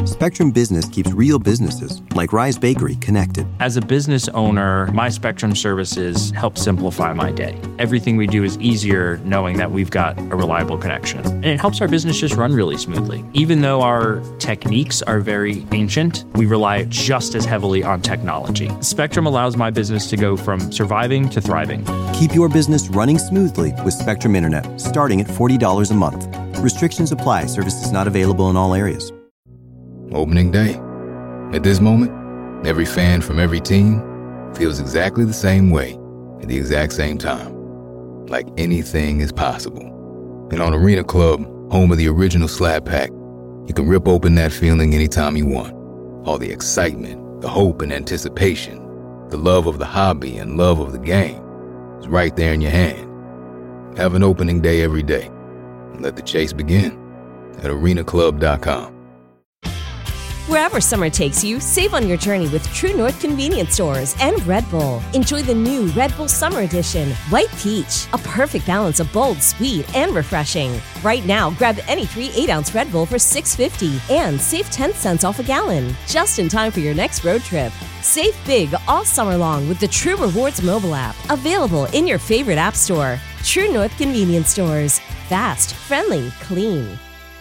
Spectrum Business keeps real businesses, like Rise Bakery, connected. As a business owner, my Spectrum services help simplify my day. Everything we do is easier knowing that we've got a reliable connection. And it helps our business just run really smoothly. Even though our techniques are very ancient, we rely just as heavily on technology. Spectrum allows my business to go from surviving to thriving. Keep your business running smoothly with Spectrum Internet, starting at $40 a month. Restrictions apply. Services not available in all areas. Opening day. At this moment, every fan from every team feels exactly the same way at the exact same time. Like anything is possible. And on Arena Club, home of the original Slab Pack, you can rip open that feeling anytime you want. All the excitement, the hope and anticipation, the love of the hobby and love of the game is right there in your hand. Have an opening day every day. And let the chase begin at arenaclub.com. Wherever summer takes you, save on your journey with True North Convenience Stores and Red Bull. Enjoy the new Red Bull Summer Edition, White Peach, a perfect balance of bold, sweet, and refreshing. Right now, grab any 3 8-ounce Red Bull for $6.50 and save 10 cents off a gallon. Just in time for your next road trip. Save big all summer long with the True Rewards mobile app, available in your favorite app store. True North Convenience Stores. Fast, friendly, clean.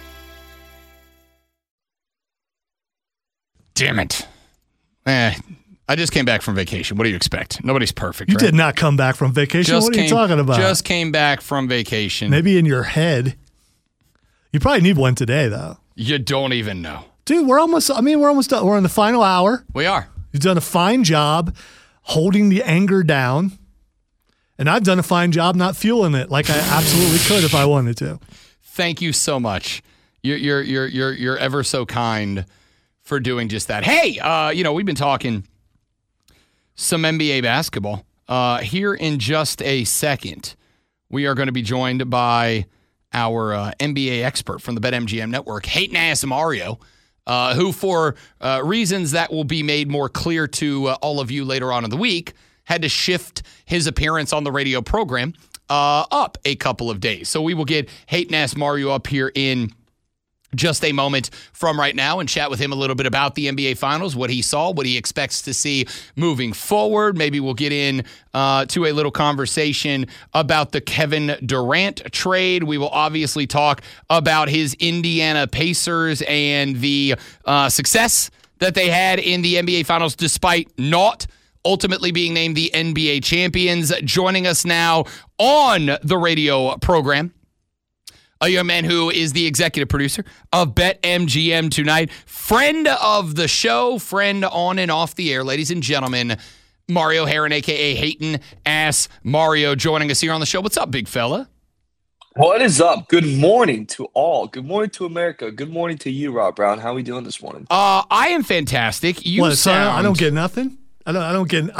Damn it. I just came back from vacation. What do you expect? Nobody's perfect, You right? did not come back from vacation. What are you talking about? Just came back from vacation. Maybe in your head. You probably need one today, though. You don't even know. Dude, we're almost done. We're in the final hour. We are. You've done a fine job holding the anger down. And I've done a fine job not fueling it like I absolutely could if I wanted to. Thank you so much. You're ever so kind for doing just that. Hey, we've been talking some NBA basketball. Here in just a second, we are going to be joined by our NBA expert from the BetMGM network, Hayden Ass Mario, who for reasons that will be made more clear to all of you later on in the week, had to shift his appearance on the radio program up a couple of days. So we will get Hayden Ass Mario up here in just a moment from right now and chat with him a little bit about the NBA Finals, what he saw, what he expects to see moving forward. Maybe we'll get in to a little conversation about the Kevin Durant trade. We will obviously talk about his Indiana Pacers and the success that they had in the NBA Finals despite not ultimately being named the NBA champions. Joining us now on the radio program, a young man who is the executive producer of BetMGM Tonight, friend of the show, friend on and off the air, ladies and gentlemen, Mario Herron, a.k.a. Hayden Ass Mario, joining us here on the show. What's up, big fella? What is up? Good morning to all. Good morning to America. Good morning to you, Rob Brown. How are we doing this morning? I am fantastic. So I don't get nothing? I don't get,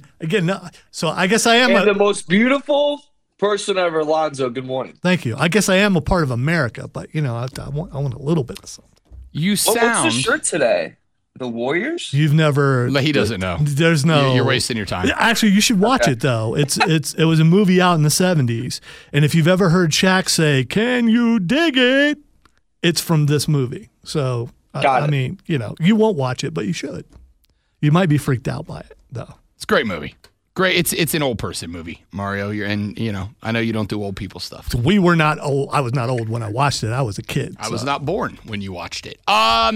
so I guess I am the most beautiful person ever, Alonzo. Good morning. Thank you. I guess I am a part of America, but I want a little bit of something. What's the shirt today? The Warriors? You've never. He doesn't know. There's no. You're wasting your time. Actually, you should watch it though. It was a movie out in the 70s, and if you've ever heard Shaq say, "Can you dig it?" It's from this movie. So you won't watch it, but you should. You might be freaked out by it though. It's a great movie. Great. It's an old person movie, Mario. I know you don't do old people stuff. So we were not old. I was not old when I watched it. I was a kid. I was not born when you watched it.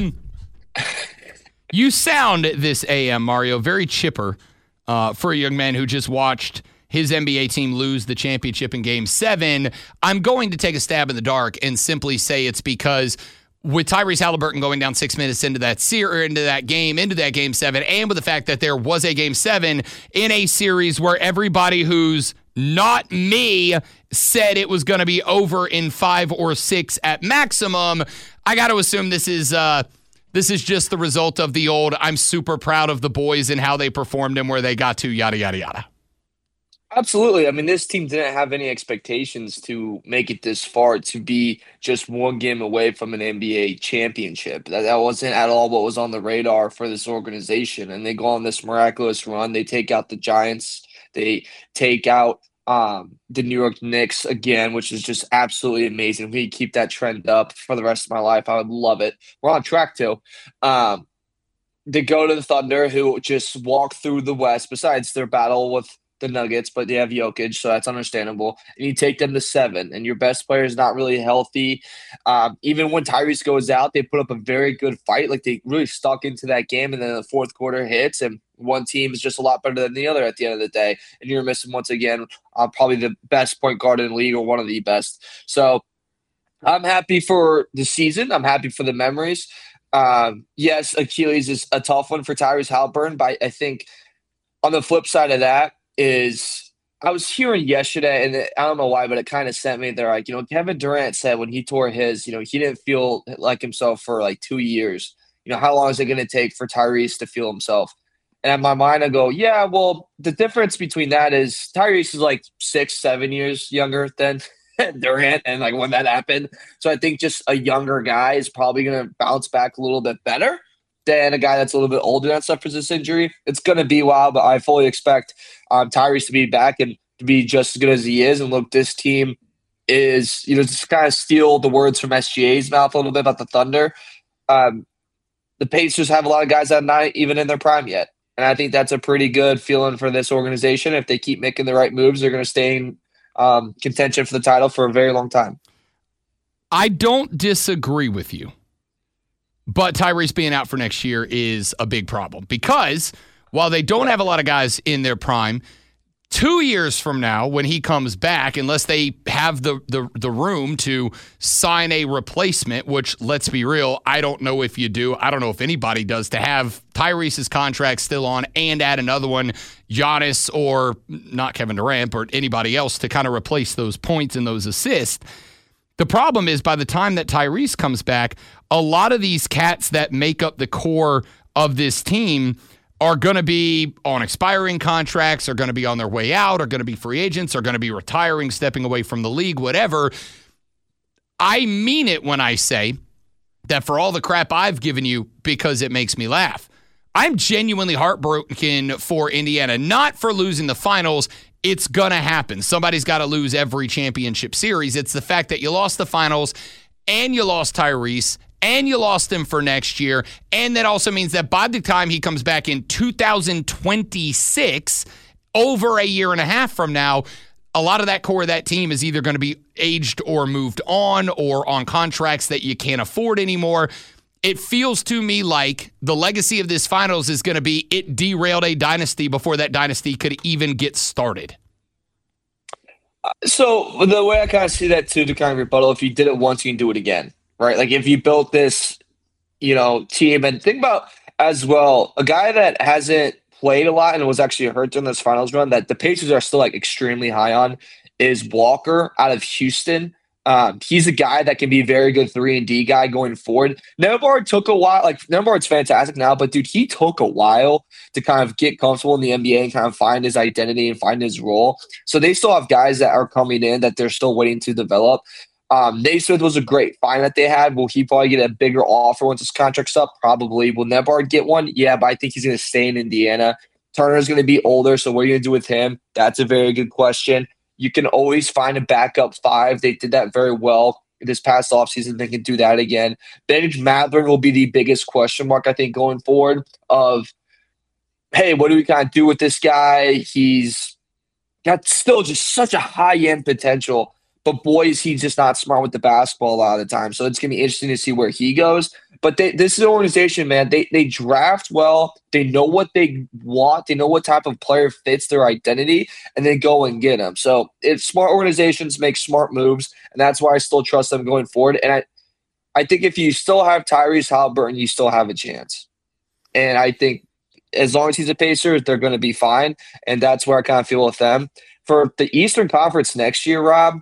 You sound this AM, Mario, very chipper for a young man who just watched his NBA team lose the championship in Game 7. I'm going to take a stab in the dark and simply say it's because with Tyrese Halliburton going down 6 minutes into that Game 7, and with the fact that there was a Game 7 in a series where everybody who's not me said it was going to be over in 5 or 6 at maximum, I got to assume this is just the result of the old, I'm super proud of the boys and how they performed and where they got to, yada, yada, yada. Absolutely. I mean, this team didn't have any expectations to make it this far, to be just one game away from an NBA championship. That wasn't at all what was on the radar for this organization. And they go on this miraculous run. They take out the Giants. They take out the New York Knicks again, which is just absolutely amazing. If we keep that trend up for the rest of my life, I would love it. We're on track to. They go to the Thunder, who just walk through the West, besides their battle with the Nuggets, but they have Jokic, so that's understandable. And you take them to 7, and your best player is not really healthy. Even when Tyrese goes out, they put up a very good fight. Like, they really stuck into that game, and then the fourth quarter hits, and one team is just a lot better than the other at the end of the day. And you're missing, once again, probably the best point guard in the league, or one of the best. So I'm happy for the season. I'm happy for the memories. Yes, Achilles is a tough one for Tyrese Haliburton, but I think on the flip side of that is I was hearing yesterday, and I don't know why, but it kind of sent me there. Like, Kevin Durant said when he tore his, he didn't feel like himself for like 2 years. How long is it going to take for Tyrese to feel himself? And in my mind, I go, yeah, well, the difference between that is Tyrese is like 6-7 years younger than Durant, and like when that happened. So I think just a younger guy is probably going to bounce back a little bit better than a guy that's a little bit older that suffers this injury. It's going to be wild, but I fully expect Tyrese to be back and to be just as good as he is. And look, this team is, just kind of steal the words from SGA's mouth a little bit about the Thunder. The Pacers have a lot of guys that are not even in their prime yet. And I think that's a pretty good feeling for this organization. If they keep making the right moves, they're going to stay in contention for the title for a very long time. I don't disagree with you, but Tyrese being out for next year is a big problem because while they don't have a lot of guys in their prime, 2 years from now when he comes back, unless they have the room to sign a replacement, which, let's be real, I don't know if you do. I don't know if anybody does, to have Tyrese's contract still on and add another one, Giannis or not Kevin Durant, but anybody else to kind of replace those points and those assists. The problem is by the time that Tyrese comes back, a lot of these cats that make up the core of this team are going to be on expiring contracts, are going to be on their way out, are going to be free agents, are going to be retiring, stepping away from the league, whatever. I mean it when I say that for all the crap I've given you because it makes me laugh. I'm genuinely heartbroken for Indiana, not for losing the finals. It's going to happen. Somebody's got to lose every championship series. It's the fact that you lost the finals and you lost Tyrese and you lost him for next year. And that also means that by the time he comes back in 2026, over a year and a half from now, a lot of that core of that team is either going to be aged or moved on or on contracts that you can't afford anymore. It feels to me like the legacy of this finals is going to be it derailed a dynasty before that dynasty could even get started. So the way I kind of see that too, to kind of rebuttal, if you did it once, you can do it again, right? Like if you built this, team, and think about as well, a guy that hasn't played a lot and was actually hurt during this finals run that the Pacers are still like extremely high on is Walker out of Houston. He's a guy that can be a very good 3-and-D guy going forward. Nembhard took a while. Like, Nembhard's fantastic now, but, dude, he took a while to kind of get comfortable in the NBA and kind of find his identity and find his role. So they still have guys that are coming in that they're still waiting to develop. Naismith was a great find that they had. Will he probably get a bigger offer once his contract's up? Probably. Will Nembhard get one? Yeah, but I think he's going to stay in Indiana. Turner's going to be older, so what are you going to do with him? That's a very good question. You can always find a backup 5. They did that very well this past offseason. They can do that again. Bennedict Mathurin will be the biggest question mark, I think, going forward of, hey, what do we kind of do with this guy? He's got still just such a high-end potential, but boy, is he just not smart with the basketball a lot of the time. So it's going to be interesting to see where he goes. But this is an organization, man. They draft well. They know what they want. They know what type of player fits their identity, and they go and get them. So it's smart organizations make smart moves, and that's why I still trust them going forward. And I think if you still have Tyrese Haliburton, you still have a chance. And I think as long as he's a Pacer, they're going to be fine. And that's where I kind of feel with them. For the Eastern Conference next year, Rob,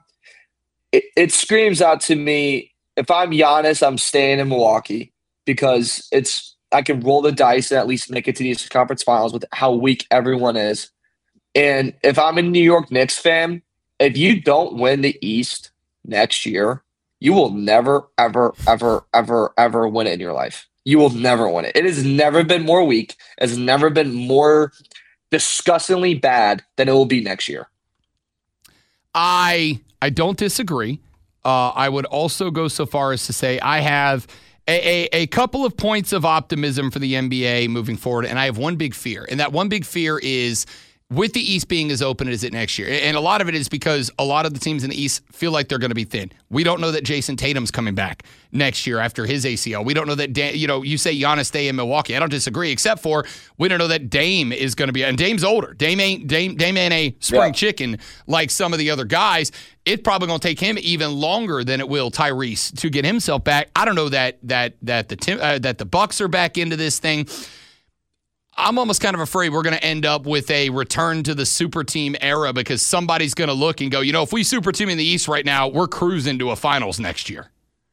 it screams out to me, if I'm Giannis, I'm staying in Milwaukee because I can roll the dice and at least make it to the Eastern Conference Finals with how weak everyone is. And if I'm a New York Knicks fan, if you don't win the East next year, you will never, ever, ever, ever, ever win it in your life. You will never win it. It has never been more weak. It has never been more disgustingly bad than it will be next year. I don't disagree. I would also go so far as to say I have a couple of points of optimism for the NBA moving forward, and I have one big fear. And that one big fear is with the East being as open as it next year. And a lot of it is because a lot of the teams in the East feel like they're going to be thin. We don't know that Jason Tatum's coming back next year after his ACL. We don't know that, you say Giannis stay in Milwaukee. I don't disagree, except for we don't know that Dame is going to be, and Dame's older. Dame ain't a spring chicken like some of the other guys. It's probably going to take him even longer than it will Tyrese to get himself back. I don't know that the Bucks are back into this thing. I'm almost kind of afraid we're going to end up with a return to the super team era because somebody's going to look and go, if we super team in the East right now, we're cruising to a finals next year.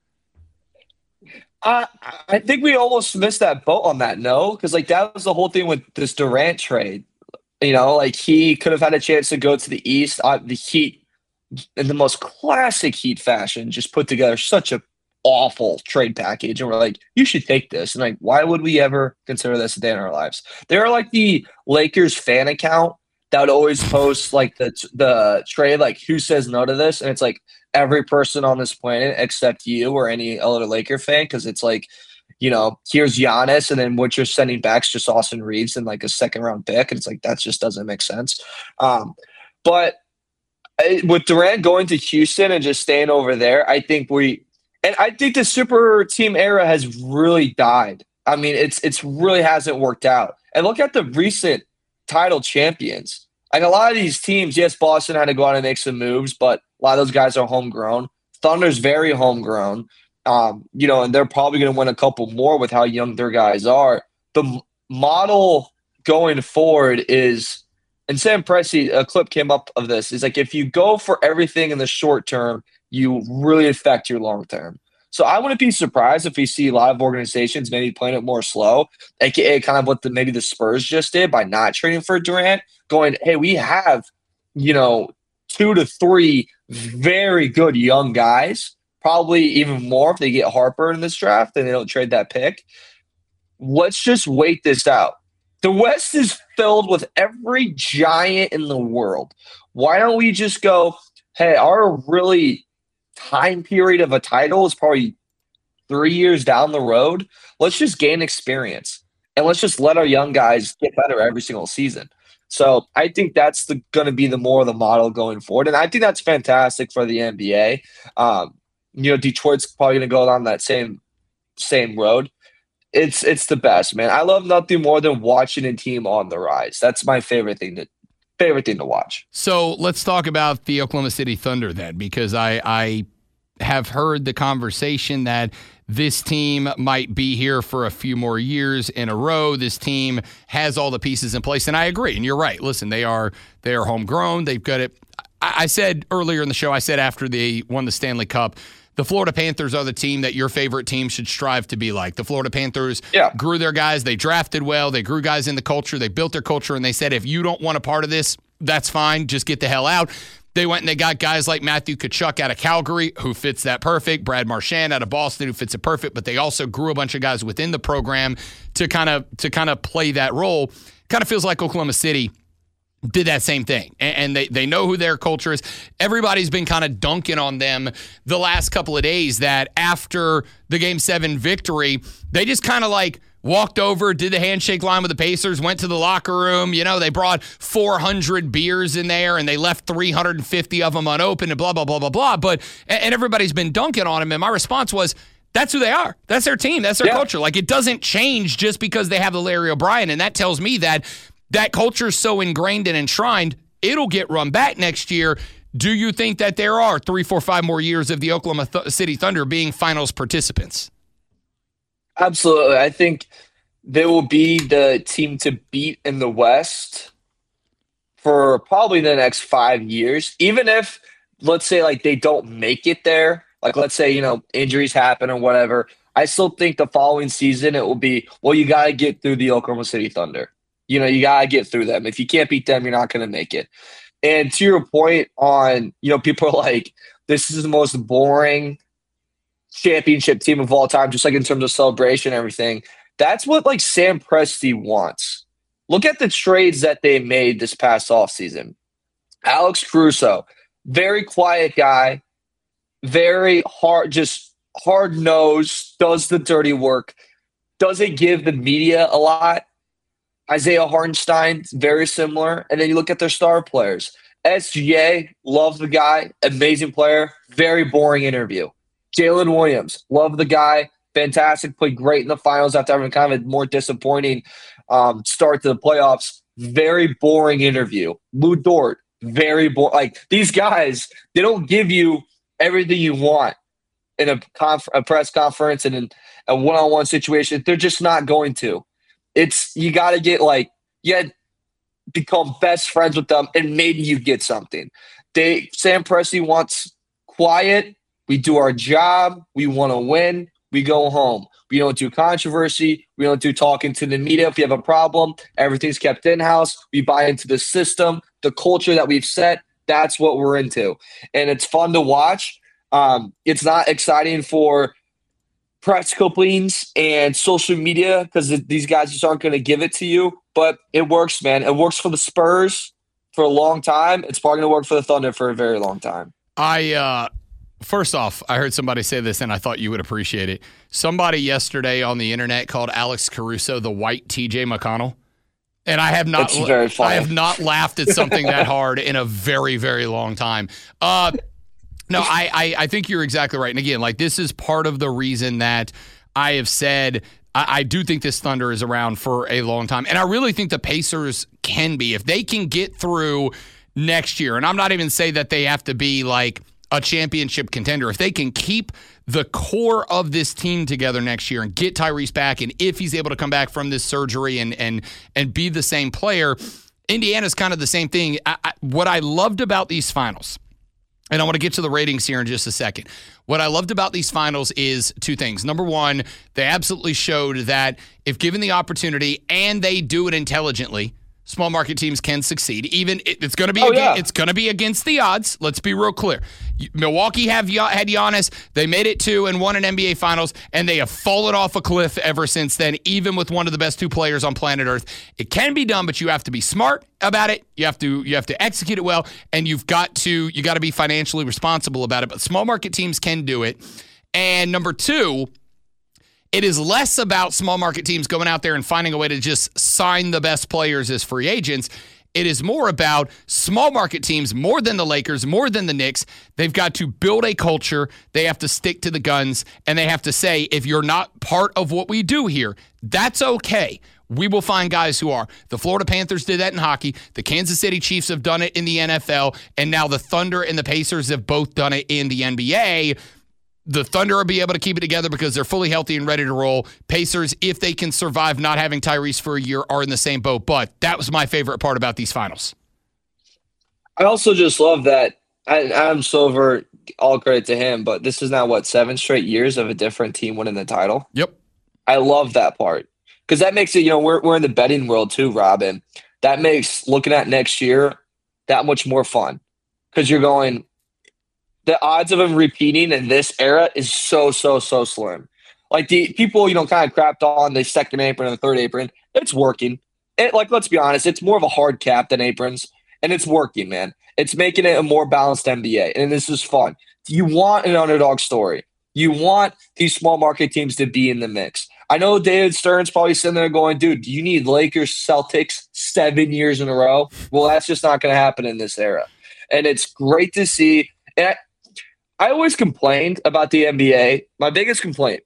I think we almost missed that boat on that, no? Because, that was the whole thing with this Durant trade. He could have had a chance to go to the East. The Heat, in the most classic Heat fashion, just put together such a awful trade package, and we're like, you should take this. And why would we ever consider this a day in our lives? They're like the Lakers fan account that would always post the trade, who says no to this? And it's every person on this planet except you or any other Laker fan, because it's here's Giannis, and then what you're sending back is just Austin Reeves and a second round pick. And it's that just doesn't make sense. But with Durant going to Houston and just staying over there, I think the super team era has really died. I mean, it's really hasn't worked out. And look at the recent title champions. A lot of these teams, yes, Boston had to go out and make some moves, but a lot of those guys are homegrown. Thunder's very homegrown. And they're probably going to win a couple more with how young their guys are. The model going forward is, and Sam Presti, a clip came up of this, is if you go for everything in the short term, you really affect your long term. So I wouldn't be surprised if we see a lot of organizations maybe playing it more slow, aka kind of what maybe the Spurs just did by not trading for Durant, going, hey, we have, 2 to 3 very good young guys, probably even more if they get Harper in this draft and they don't trade that pick. Let's just wait this out. The West is filled with every giant in the world. Why don't we just go, hey, our really time period of a title is probably 3 years down the road. Let's just gain experience and let's just let our young guys get better every single season. So I think that's going to be the more of the model going forward. And I think that's fantastic for the NBA. Detroit's probably going to go down that same road. It's the best, man. I love nothing more than watching a team on the rise. That's my favorite thing to watch. So let's talk about the Oklahoma City Thunder then, because I have heard the conversation that this team might be here for a few more years in a row. This team has all the pieces in place, and I agree. And you're right. Listen, they are homegrown. They've got it. I said earlier in the show, after they won the Stanley Cup, the Florida Panthers are the team that your favorite team should strive to be like. The Florida Panthers grew their guys. They drafted well. They grew guys in the culture. They built their culture, and they said, if you don't want a part of this, that's fine. Just get the hell out. They went and they got guys like Matthew Tkachuk out of Calgary, who fits that perfect. Brad Marchand out of Boston, who fits it perfect. But they also grew a bunch of guys within the program to kind of play that role. Kind of feels like Oklahoma City did that same thing. And they know who their culture is. Everybody's been kind of dunking on them the last couple of days that after the Game 7 victory, they just kind of walked over, did the handshake line with the Pacers, went to the locker room. They brought 400 beers in there and they left 350 of them unopened and blah, blah, blah, blah, blah. And everybody's been dunking on them. And my response was, that's who they are. That's their team. That's their culture. It doesn't change just because they have the Larry O'Brien. And that tells me that culture is so ingrained and enshrined, it'll get run back next year. Do you think that there are 3, 4, 5 more years of the Oklahoma City Thunder being finals participants? Absolutely. I think they will be the team to beat in the West for probably the next 5 years. Even if, let's say, they don't make it there, let's say, injuries happen or whatever, I still think the following season it will be, well, you got to get through the Oklahoma City Thunder. You got to get through them. If you can't beat them, you're not going to make it. And to your point on, people are like, this is the most boring championship team of all time, just in terms of celebration and everything. That's what Sam Presti wants. Look at the trades that they made this past offseason. Alex Caruso, very quiet guy, very hard nosed, does the dirty work, doesn't give the media a lot. Isaiah Hartenstein, very similar. And then you look at their star players. SGA, love the guy, amazing player, very boring interview. Jalen Williams, love the guy, fantastic, played great in the finals after having kind of a more disappointing start to the playoffs. Very boring interview. Lou Dort, very boring. Like, these guys, they don't give you everything you want in a press conference and in a one-on-one situation. They're just not going to. You got to get become best friends with them, and maybe you get something. Sam Presti wants quiet. We do our job. We want to win. We go home. We don't do controversy. We don't do talking to the media. If you have a problem, everything's kept in-house. We buy into the system, the culture that we've set. That's what we're into. And it's fun to watch. It's not exciting for press clippings and social media because these guys just aren't going to give it to you. But it works, man. It works for the Spurs for a long time. It's probably going to work for the Thunder for a very long time. First off, I heard somebody say this, and I thought you would appreciate it. Somebody yesterday on the internet called Alex Caruso the white TJ McConnell. And I have not laughed at something that hard in a very, very long time. No, I think you're exactly right. And again, like, this is part of the reason that I have said I do think this Thunder is around for a long time. And I really think the Pacers can be. If they can get through next year, and I'm not even saying that they have to be like a championship contender. If they can keep the core of this team together next year and get Tyrese back, and if he's able to come back from this surgery and be the same player, Indiana's kind of the same thing. What I loved about these finals, and I want to get to the ratings here in just a second. What I loved about these finals is two things. Number one, they absolutely showed that if given the opportunity and they do it intelligently, small market teams can succeed. Even it's going to be it's going to be against the odds. Let's be real clear. Milwaukee had Giannis. They made it to and won an NBA Finals, and they have fallen off a cliff ever since then. Even with one of the best two players on planet Earth, it can be done, but you have to be smart about it. You have to execute it well, and you got to be financially responsible about it. But small market teams can do it. And number two, it is less about small market teams going out there and finding a way to just sign the best players as free agents. It is more about small market teams, more than the Lakers, more than the Knicks. They've got to build a culture. They have to stick to the guns, and they have to say, if you're not part of what we do here, that's okay. We will find guys who are. The Florida Panthers did that in hockey. The Kansas City Chiefs have done it in the NFL, and now the Thunder and the Pacers have both done it in the NBA. The Thunder will be able to keep it together because they're fully healthy and ready to roll. Pacers, if they can survive not having Tyrese for a year, are in the same boat. But that was my favorite part about these finals. I also just love that Adam Silver, all credit to him, but this is now, 7 straight years of a different team winning the title? Yep. I love that part because that makes it, we're in the betting world too, Robin. That makes looking at next year that much more fun because you're going – the odds of him repeating in this era is so slim. Like, the people, kind of crapped on the second apron and the third apron. It's working. Let's be honest, it's more of a hard cap than aprons, and it's working, man. It's making it a more balanced NBA, and this is fun. You want an underdog story. You want these small market teams to be in the mix. I know David Stern's probably sitting there going, dude, do you need Lakers, Celtics 7 years in a row? Well, that's just not going to happen in this era. And it's great to see. And I always complained about the NBA. My biggest complaint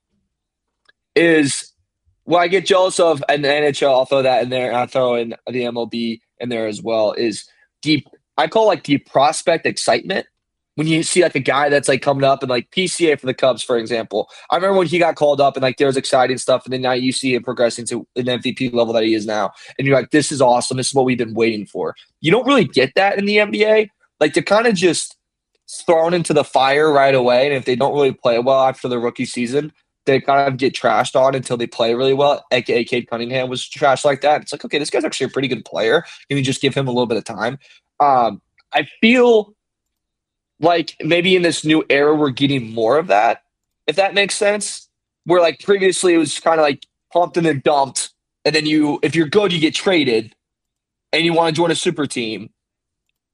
is what I get jealous of in the NHL. I'll throw that in there, and I'll throw in the MLB in there as well, is I call the prospect excitement. When you see a guy that's coming up and PCA for the Cubs, for example. I remember when he got called up and there was exciting stuff, and then now you see him progressing to an MVP level that he is now. And you're like, this is awesome. This is what we've been waiting for. You don't really get that in the NBA. They're kind of just thrown into the fire right away, and if they don't really play well after the rookie season, they kind of get trashed on until they play really well. AKA Cade Cunningham was trashed like that. It's okay, this guy's actually a pretty good player. Can you just give him a little bit of time? I feel like maybe in this new era we're getting more of that, if that makes sense. Where previously it was kind of pumped and then dumped, and then if you're good, you get traded, and you want to join a super team.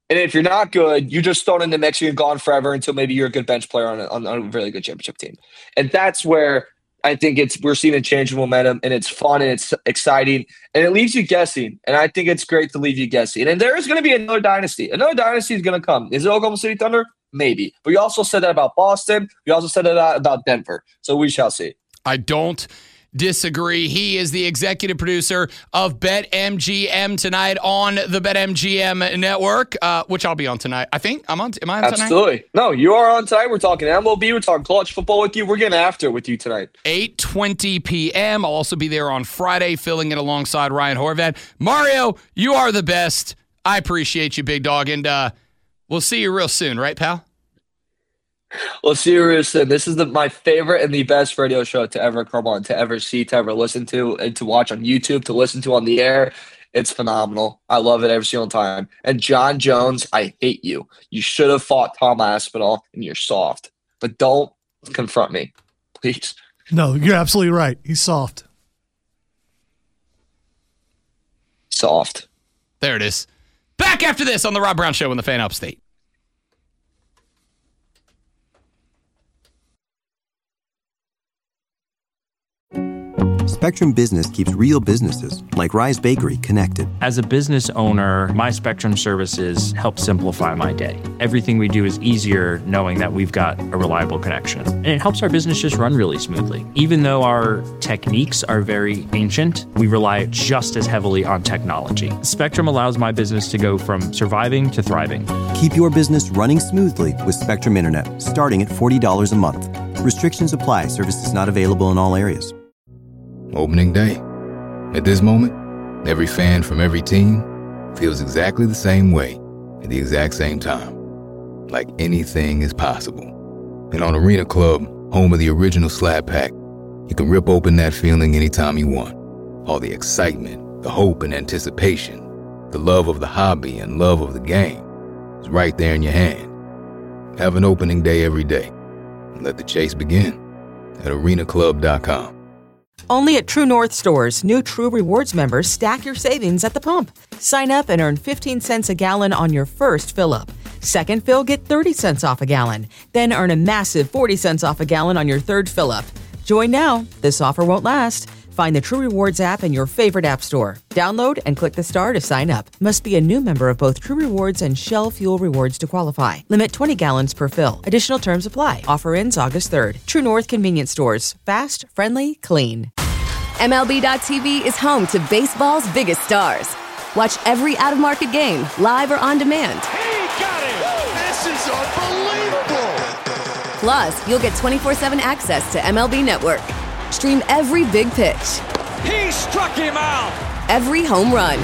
And if you're not good, you just thrown in the mix, you're gone forever until maybe you're a good bench player on a really good championship team. And that's where I think we're seeing a change in momentum, and it's fun and it's exciting, and it leaves you guessing. And I think it's great to leave you guessing. And there is going to be another dynasty. Another dynasty is going to come. Is it Oklahoma City Thunder? Maybe. But you also said that about Boston. You also said that about Denver. So we shall see. I don't disagree. He is the executive producer of BetMGM tonight on the BetMGM network, which I'll be on tonight. I think I'm on. Am I on tonight? Absolutely. No, you are on tonight. We're talking MLB. We're talking college football with you. We're getting after it with you tonight. 8:20 p.m. I'll also be there on Friday, filling it alongside Ryan Horvath. Mario, you are the best. I appreciate you, big dog, and we'll see you real soon, right, pal? Well, seriously, this is my favorite and the best radio show to ever come on, to ever see, to ever listen to, and to watch on YouTube, to listen to on the air. It's phenomenal. I love it every single time. And John Jones, I hate you. You should have fought Tom Aspinall, and you're soft. But don't confront me, please. No, you're absolutely right. He's soft. Soft. There it is. Back after this on the Rob Brown Show in the Fan Upstate. Spectrum Business keeps real businesses, like Rise Bakery, connected. As a business owner, my Spectrum services help simplify my day. Everything we do is easier knowing that we've got a reliable connection. And it helps our business just run really smoothly. Even though our techniques are very ancient, we rely just as heavily on technology. Spectrum allows my business to go from surviving to thriving. Keep your business running smoothly with Spectrum Internet, starting at $40 a month. Restrictions apply. Services not available in all areas. Opening day. At this moment, every fan from every team feels exactly the same way at the exact same time. Like anything is possible. And on Arena Club, home of the original Slab Pack, you can rip open that feeling anytime you want. All the excitement, the hope and anticipation, the love of the hobby and love of the game is right there in your hand. Have an opening day every day. And let the chase begin at arenaclub.com. Only at True North stores, new True Rewards members stack your savings at the pump. Sign up and earn 15 cents a gallon on your first fill-up. Second fill, get 30 cents off a gallon. Then earn a massive 40 cents off a gallon on your third fill-up. Join now. This offer won't last. Find the True Rewards app in your favorite app store. Download and click the star to sign up. Must be a new member of both True Rewards and Shell Fuel Rewards to qualify. Limit 20 gallons per fill. Additional terms apply. Offer ends August 3rd. True North Convenience Stores. Fast, friendly, clean. MLB.tv is home to baseball's biggest stars. Watch every out-of-market game, live or on demand. He got it! This is unbelievable! Plus, you'll get 24/7 access to MLB Network. Stream every big pitch. He struck him out! Every home run.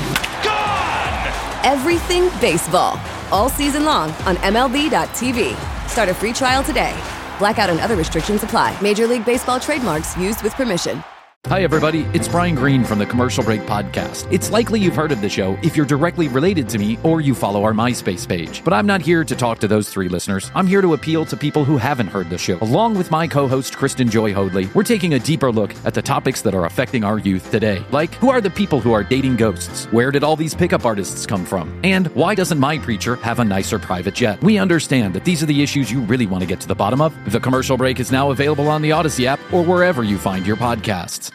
Gone! Everything baseball. All season long on MLB.tv. Start a free trial today. Blackout and other restrictions apply. Major League Baseball trademarks used with permission. Hi, everybody. It's Brian Green from the Commercial Break Podcast. It's likely you've heard of the show if you're directly related to me or you follow our MySpace page. But I'm not here to talk to those three listeners. I'm here to appeal to people who haven't heard the show. Along with my co-host, Kristen Joy Hoadley, we're taking a deeper look at the topics that are affecting our youth today. Like, who are the people who are dating ghosts? Where did all these pickup artists come from? And why doesn't my preacher have a nicer private jet? We understand that these are the issues you really want to get to the bottom of. The Commercial Break is now available on the Odyssey app or wherever you find your podcasts.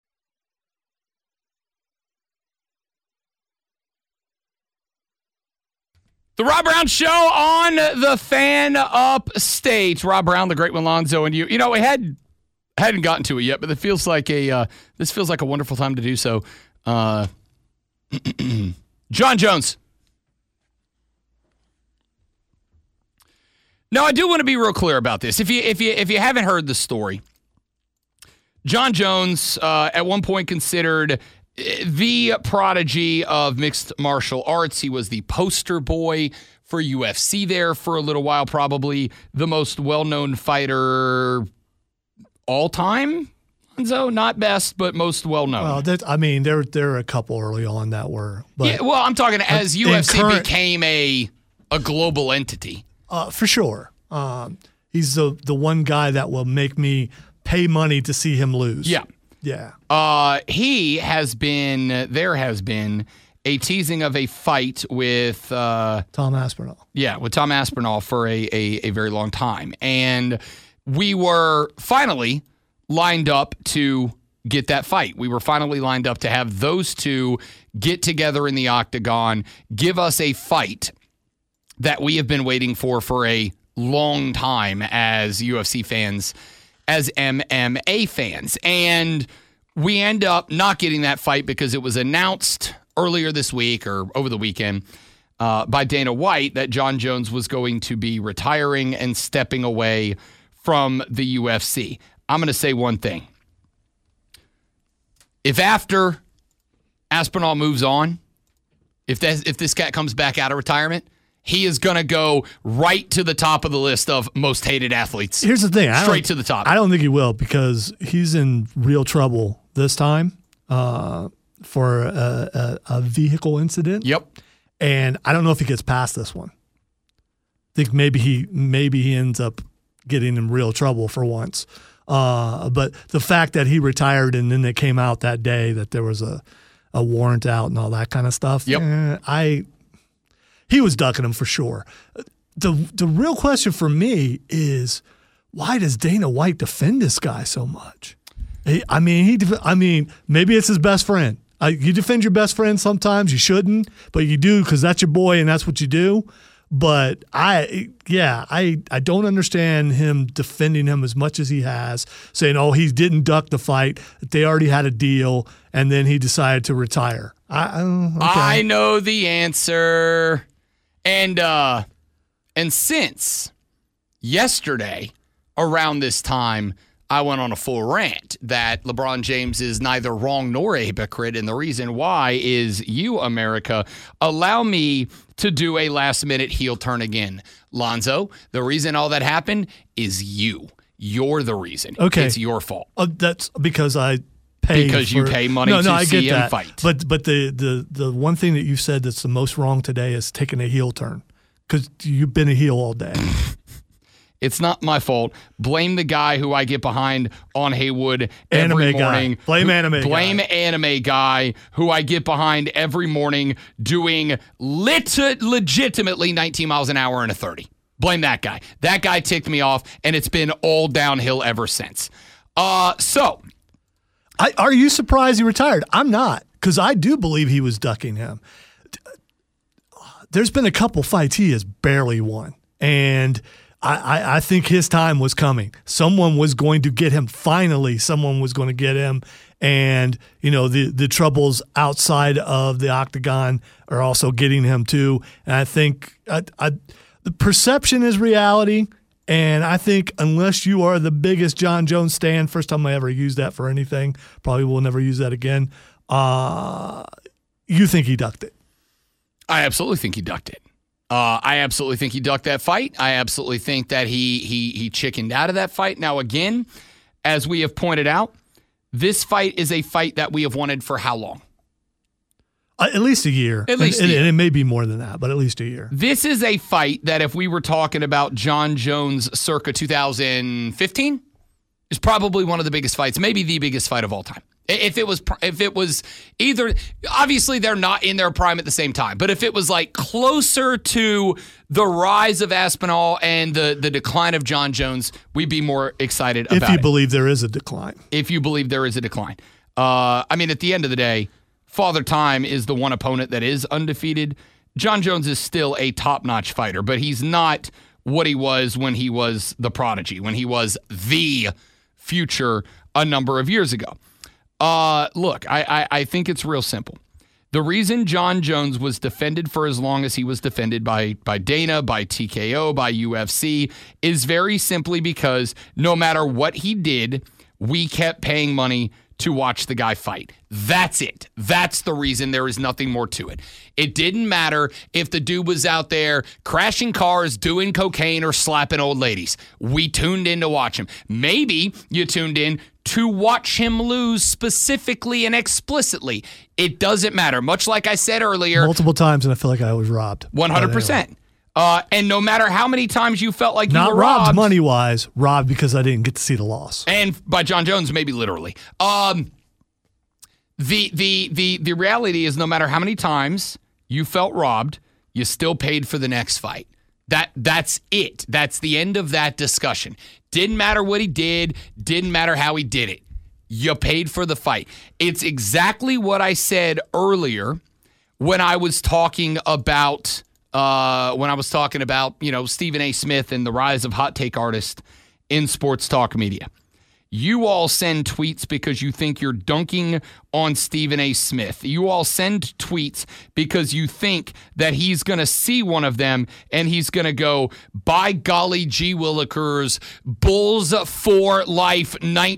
The Rob Brown Show on the Fan Upstate. Rob Brown, the great one, Lonzo, and you. You know, we hadn't gotten to it yet, but it feels like this feels like a wonderful time to do so. John Jones. Now, I do want to be real clear about this. If you haven't heard the story, John Jones at one point considered the prodigy of mixed martial arts. He was the poster boy for UFC there for a little while, probably the most well-known fighter all time. So not best, but most well-known. Well, there are a couple early on that were. But yeah, well, I'm talking as UFC became a global entity. For sure. He's the one guy that will make me pay money to see him lose. Yeah. Yeah. There has been a teasing of a fight with Tom Aspinall. Yeah, with Tom Aspinall for a very long time. And we were finally lined up to get that fight. We were finally lined up to have those two get together in the octagon, give us a fight that we have been waiting for a long time as UFC fans, as MMA fans. And we end up not getting that fight because it was announced earlier this week or over the weekend by Dana White that Jon Jones was going to be retiring and stepping away from the UFC. I'm going to say one thing. If after Aspinall moves on, if this cat comes back out of retirement, he is going to go right to the top of the list of most hated athletes. Here's the thing. Straight to the top. I don't think he will because he's in real trouble this time for a vehicle incident. Yep. And I don't know if he gets past this one. I think maybe he ends up getting in real trouble for once. But the fact that he retired and then it came out that day that there was a warrant out and all that kind of stuff. Yep. He was ducking him for sure. The real question for me is why does Dana White defend this guy so much? I mean, maybe it's his best friend. You defend your best friend sometimes. You shouldn't, but you do because that's your boy and that's what you do. But I don't understand him defending him as much as he has, saying, oh, he didn't duck the fight, they already had a deal, and then he decided to retire. I know the answer. And since yesterday, around this time, I went on a full rant that LeBron James is neither wrong nor a hypocrite, and the reason why is you, America, allow me to do a last-minute heel turn again. Lonzo, the reason all that happened is you. You're the reason. Okay. It's your fault. That's because I pay you pay money to see him fight. But the one thing that you said that's the most wrong today is taking a heel turn because you've been a heel all day. It's not my fault. Blame the guy who I get behind on Haywood every morning. Blame Anime Guy who I get behind every morning doing legitimately 19 miles an hour in a 30. Blame that guy. That guy ticked me off, and it's been all downhill ever since. Are you surprised he retired? I'm not, because I do believe he was ducking him. There's been a couple fights he has barely won, and I think his time was coming. Someone was going to get him. Finally, someone was going to get him. And, the troubles outside of the octagon are also getting him too. And I think the perception is reality. And I think unless you are the biggest Jon Jones stan, first time I ever used that for anything, probably will never use that again, you think he ducked it. I absolutely think he ducked it. I absolutely think he ducked that fight. I absolutely think that he chickened out of that fight. Now, again, as we have pointed out, this fight is a fight that we have wanted for how long? At least a year. At least a year. And it may be more than that, but at least a year. This is a fight that if we were talking about Jon Jones circa 2015, is probably one of the biggest fights, maybe the biggest fight of all time. If it was either, obviously they're not in their prime at the same time, but if it was like closer to the rise of Aspinall and the decline of Jon Jones, we'd be more excited about it. If you believe there is a decline. If you believe there is a decline. At the end of the day, Father Time is the one opponent that is undefeated. Jon Jones is still a top-notch fighter, but he's not what he was when he was the prodigy, when he was the future a number of years ago. Look, I think it's real simple. The reason Jon Jones was defended for as long as he was defended by Dana, by TKO, by UFC is very simply because no matter what he did, we kept paying money to watch the guy fight. That's it. That's the reason. There is nothing more to it. It didn't matter if the dude was out there crashing cars, doing cocaine, or slapping old ladies. We tuned in to watch him. Maybe you tuned in to watch him lose specifically and explicitly. It doesn't matter. Much like I said earlier. Multiple times, and I feel like I was robbed. 100%. Anyway. And no matter how many times you felt like you were robbed. Not robbed money-wise, robbed because I didn't get to see the loss. And by Jon Jones, maybe literally. The reality is no matter how many times you felt robbed, you still paid for the next fight. That's it. That's the end of that discussion. Didn't matter what he did. Didn't matter how he did it. You paid for the fight. It's exactly what I said earlier when I was talking about Stephen A. Smith and the rise of hot take artists in sports talk media. You all send tweets because you think you're dunking on Stephen A. Smith. You all send tweets because you think that he's going to see one of them and he's going to go, by golly gee willikers, Bulls for life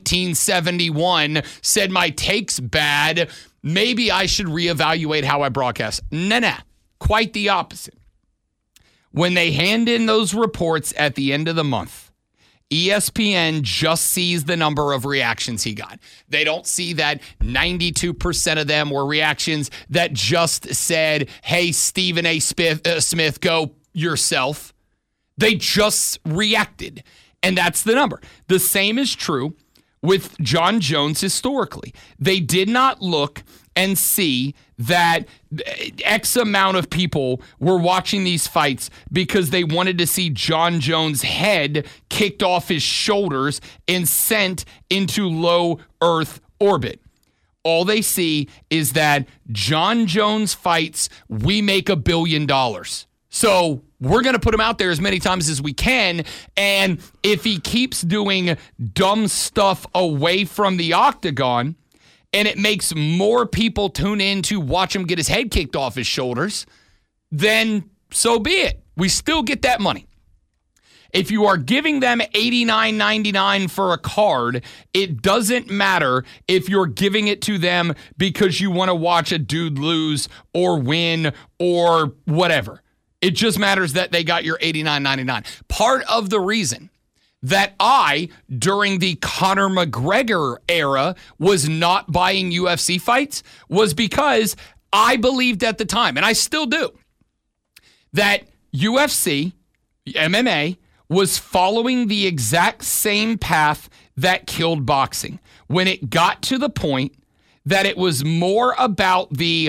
1971 said my take's bad. Maybe I should reevaluate how I broadcast. Nah, quite the opposite. When they hand in those reports at the end of the month, ESPN just sees the number of reactions he got. They don't see that 92% of them were reactions that just said, hey, Stephen A. Smith, go yourself. They just reacted, and that's the number. The same is true with Jon Jones historically. They did not look and see that X amount of people were watching these fights because they wanted to see Jon Jones' head kicked off his shoulders and sent into low Earth orbit. All they see is that Jon Jones fights, we make $1 billion. So we're going to put him out there as many times as we can. And if he keeps doing dumb stuff away from the octagon, and it makes more people tune in to watch him get his head kicked off his shoulders, then so be it. We still get that money. If you are giving them $89.99 for a card, it doesn't matter if you're giving it to them because you want to watch a dude lose or win or whatever. It just matters that they got your $89.99. Part of the reason that I, during the Conor McGregor era, was not buying UFC fights was because I believed at the time, and I still do, that UFC, MMA, was following the exact same path that killed boxing. When it got to the point that it was more about the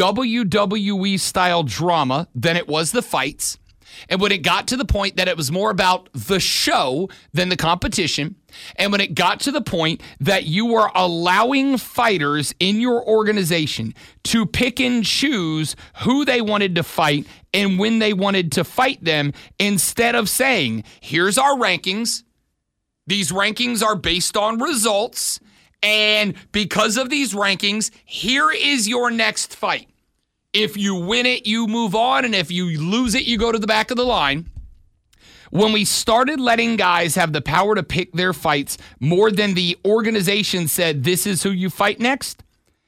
WWE-style drama than it was the fights, and when it got to the point that it was more about the show than the competition, and when it got to the point that you were allowing fighters in your organization to pick and choose who they wanted to fight and when they wanted to fight them, instead of saying, here's our rankings, these rankings are based on results, and because of these rankings, here is your next fight. If you win it, you move on, and if you lose it, you go to the back of the line. When we started letting guys have the power to pick their fights more than the organization said, this is who you fight next,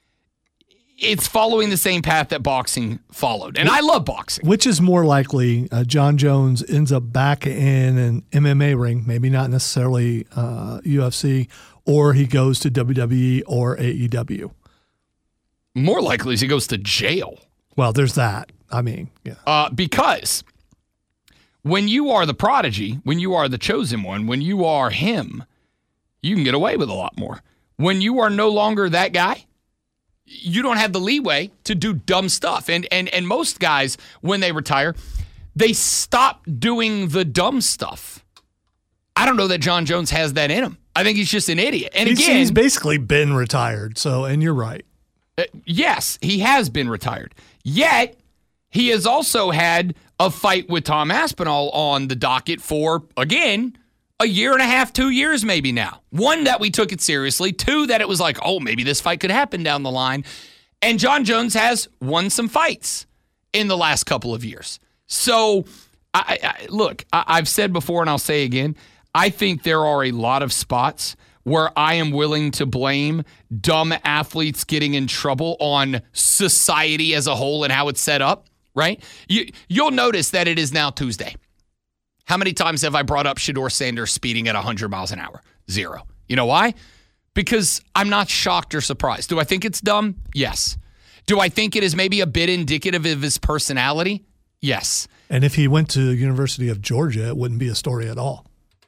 it's following the same path that boxing followed. And I love boxing. Which is more likely, Jon Jones ends up back in an MMA ring, maybe not necessarily UFC, or he goes to WWE or AEW? More likely is he goes to jail. Well, there's that. I mean, yeah. Because when you are the prodigy, when you are the chosen one, when you are him, you can get away with a lot more. When you are no longer that guy, you don't have the leeway to do dumb stuff. And most guys, when they retire, they stop doing the dumb stuff. I don't know that Jon Jones has that in him. I think he's just an idiot. And he's basically been retired. So, and you're right. Yes, he has been retired. Yet, he has also had a fight with Tom Aspinall on the docket for, again, a year and a half, 2 years maybe now. One, that we took it seriously. Two, that it was like, oh, maybe this fight could happen down the line. And Jon Jones has won some fights in the last couple of years. So, look, I've said before and I'll say again, I think there are a lot of spots where I am willing to blame dumb athletes getting in trouble on society as a whole and how it's set up, right? You'll notice that it is now Tuesday. How many times have I brought up Shedeur Sanders speeding at 100 miles an hour? 0. You know why? Because I'm not shocked or surprised. Do I think it's dumb? Yes. Do I think it is maybe a bit indicative of his personality? Yes. And if he went to the University of Georgia, it wouldn't be a story at all.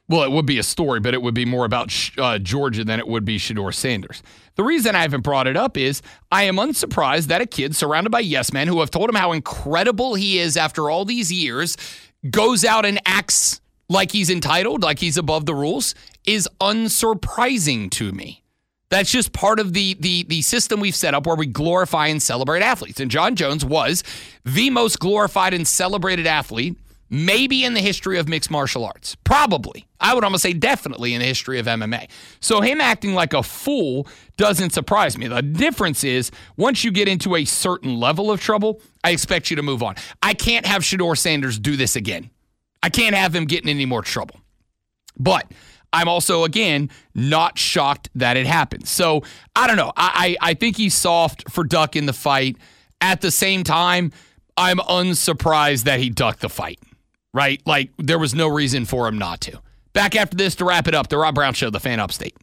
Well, it would be a story, but it would be more about Georgia than it would be Shedeur Sanders. The reason I haven't brought it up is I am unsurprised that a kid surrounded by yes men who have told him how incredible he is after all these years goes out and acts like he's entitled, like he's above the rules, is unsurprising to me. That's just part of the system we've set up where we glorify and celebrate athletes. And John Jones was the most glorified and celebrated athlete maybe in the history of mixed martial arts. Probably. I would almost say definitely in the history of MMA. So him acting like a fool doesn't surprise me. The difference is once you get into a certain level of trouble, I expect you to move on. I can't have Shedeur Sanders do this again. I can't have him get in any more trouble. But I'm also, again, not shocked that it happened. So I don't know. I think he's soft for ducking the fight. At the same time, I'm unsurprised that he ducked the fight. Right? Like, there was no reason for him not to. Back after this to wrap it up, the Rob Brown Show, the Fan Upstate.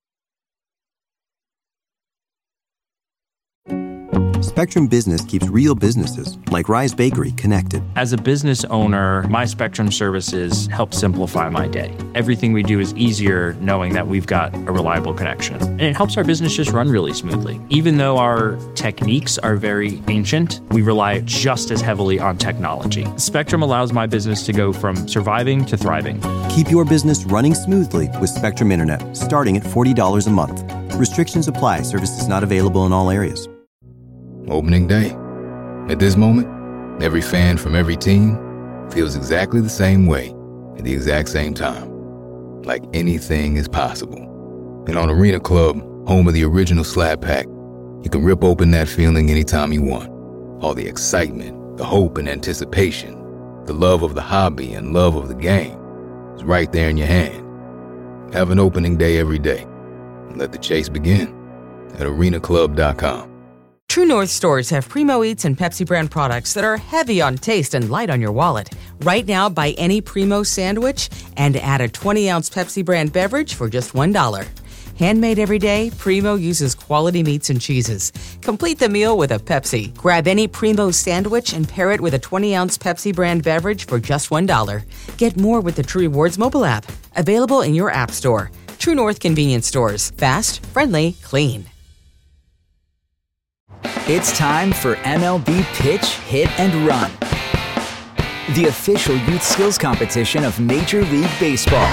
Spectrum Business keeps real businesses, like Rise Bakery, connected. As a business owner, my Spectrum services help simplify my day. Everything we do is easier knowing that we've got a reliable connection. And it helps our business just run really smoothly. Even though our techniques are very ancient, we rely just as heavily on technology. Spectrum allows my business to go from surviving to thriving. Keep your business running smoothly with Spectrum Internet, starting at $40 a month. Restrictions apply. Services not available in all areas. Opening day. At this moment, every fan from every team feels exactly the same way at the exact same time. Like anything is possible. And on Arena Club, home of the original Slab Pack, you can rip open that feeling anytime you want. All the excitement, the hope and anticipation, the love of the hobby and love of the game is right there in your hand. Have an opening day every day. And let the chase begin at arenaclub.com. True North stores have Primo Eats and Pepsi brand products that are heavy on taste and light on your wallet. Right now, buy any Primo sandwich and add a 20-ounce Pepsi brand beverage for just $1. Handmade every day, Primo uses quality meats and cheeses. Complete the meal with a Pepsi. Grab any Primo sandwich and pair it with a 20-ounce Pepsi brand beverage for just $1. Get more with the True Rewards mobile app. Available in your app store. True North convenience stores. Fast, friendly, clean. It's time for MLB Pitch, Hit, and Run, the official youth skills competition of Major League Baseball.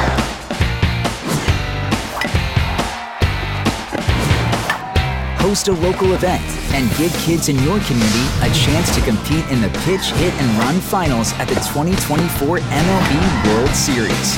Host a local event and give kids in your community a chance to compete in the Pitch, Hit, and Run finals at the 2024 MLB World Series.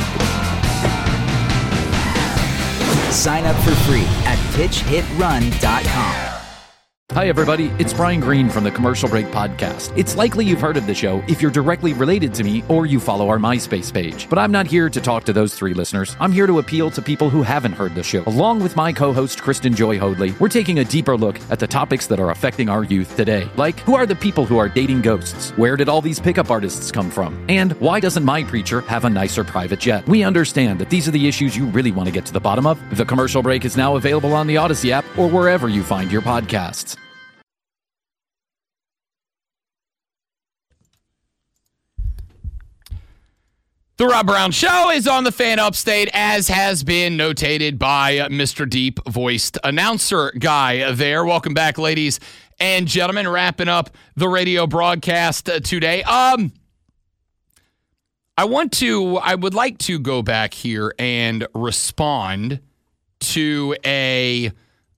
Sign up for free at pitchhitrun.com. Hi, everybody. It's Brian Green from the Commercial Break Podcast. It's likely you've heard of the show if you're directly related to me or you follow our MySpace page. But I'm not here to talk to those three listeners. I'm here to appeal to people who haven't heard the show. Along with my co-host, Kristen Joy Hoadley, we're taking a deeper look at the topics that are affecting our youth today. Like, who are the people who are dating ghosts? Where did all these pickup artists come from? And why doesn't my preacher have a nicer private jet? We understand that these are the issues you really want to get to the bottom of. The Commercial Break is now available on the Odyssey app or wherever you find your podcasts. The Rob Brown Show is on the Fan Upstate, as has been notated by Mr. Deep-voiced announcer guy there. Welcome back, ladies and gentlemen. Wrapping up the radio broadcast today. I would like to go back here and respond to a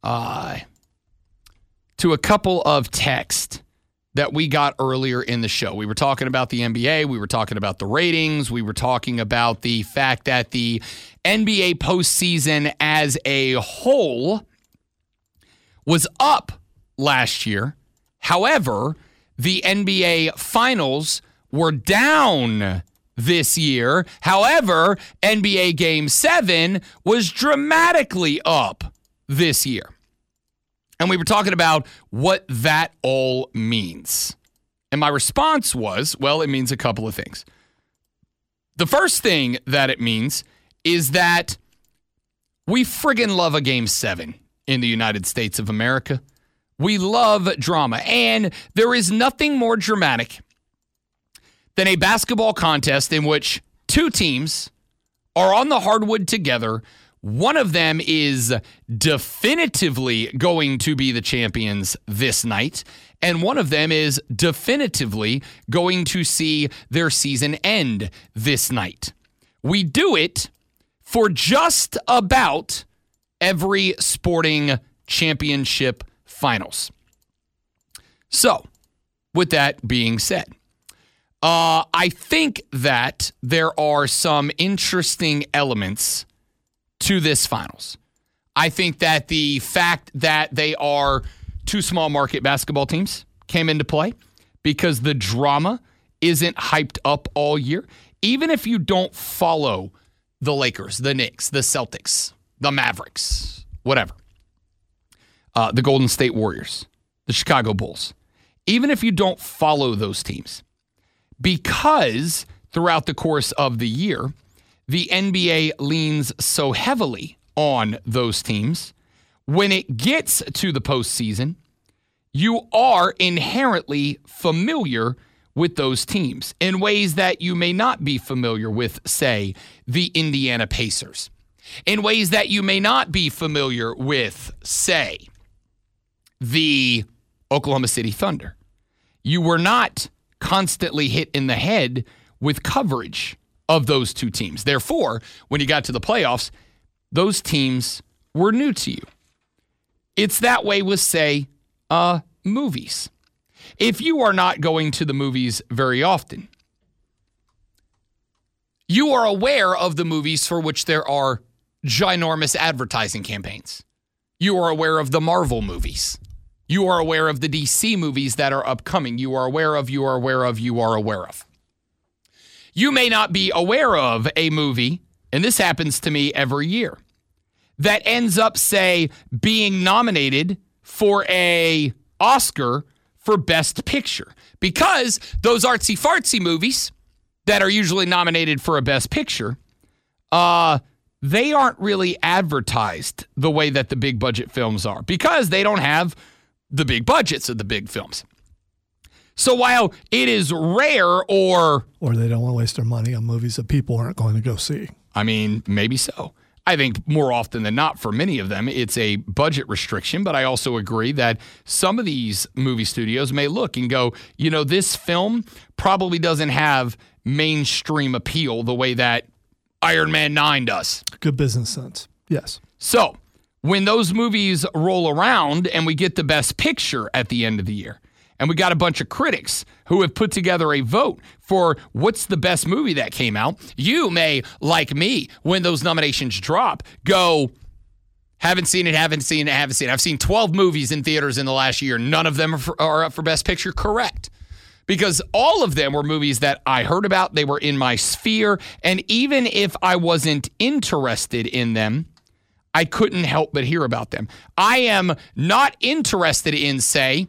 couple of texts that we got earlier in the show. We were talking about the NBA. We were talking about the ratings. We were talking about the fact that the NBA postseason as a whole was up last year. However, the NBA finals were down this year. However, NBA Game 7 was dramatically up this year. And we were talking about what that all means. And my response was, well, it means a couple of things. The first thing that it means is that we friggin' love a Game 7 in the United States of America. We love drama. And there is nothing more dramatic than a basketball contest in which two teams are on the hardwood together. One of them is definitively going to be the champions this night, and one of them is definitively going to see their season end this night. We do it for just about every sporting championship finals. So, with that being said, I think that there are some interesting elements to this finals. I think that the fact that they are two small market basketball teams came into play because the drama isn't hyped up all year. Even if you don't follow the Lakers, the Knicks, the Celtics, the Mavericks, whatever, the Golden State Warriors, the Chicago Bulls, even if you don't follow those teams, because throughout the course of the year, the NBA leans so heavily on those teams, when it gets to the postseason, you are inherently familiar with those teams in ways that you may not be familiar with, say, the Indiana Pacers, in ways that you may not be familiar with, say, the Oklahoma City Thunder. You were not constantly hit in the head with coverage of those two teams. Therefore, when you got to the playoffs, those teams were new to you. It's that way with, say, movies. If you are not going to the movies very often, you are aware of the movies for which there are ginormous advertising campaigns. You are aware of the Marvel movies. You are aware of the DC movies that are upcoming. You are aware of. You may not be aware of a movie, and this happens to me every year, that ends up, say, being nominated for an Oscar for Best Picture. Because those artsy-fartsy movies that are usually nominated for a Best Picture, they aren't really advertised the way that the big budget films are, because they don't have the big budgets of the big films. So while it is rare or they don't want to waste their money on movies that people aren't going to go see. I mean, maybe so. I think more often than not, for many of them, it's a budget restriction. But I also agree that some of these movie studios may look and go, you know, this film probably doesn't have mainstream appeal the way that Iron Man 9 does. Good business sense. Yes. So when those movies roll around and we get the Best Picture at the end of the year, and we got a bunch of critics who have put together a vote for what's the best movie that came out, you may, like me, when those nominations drop, go, haven't seen it. I've seen 12 movies in theaters in the last year. None of them are up for Best Picture. Correct. Because all of them were movies that I heard about. They were in my sphere. And even if I wasn't interested in them, I couldn't help but hear about them. I am not interested in, say,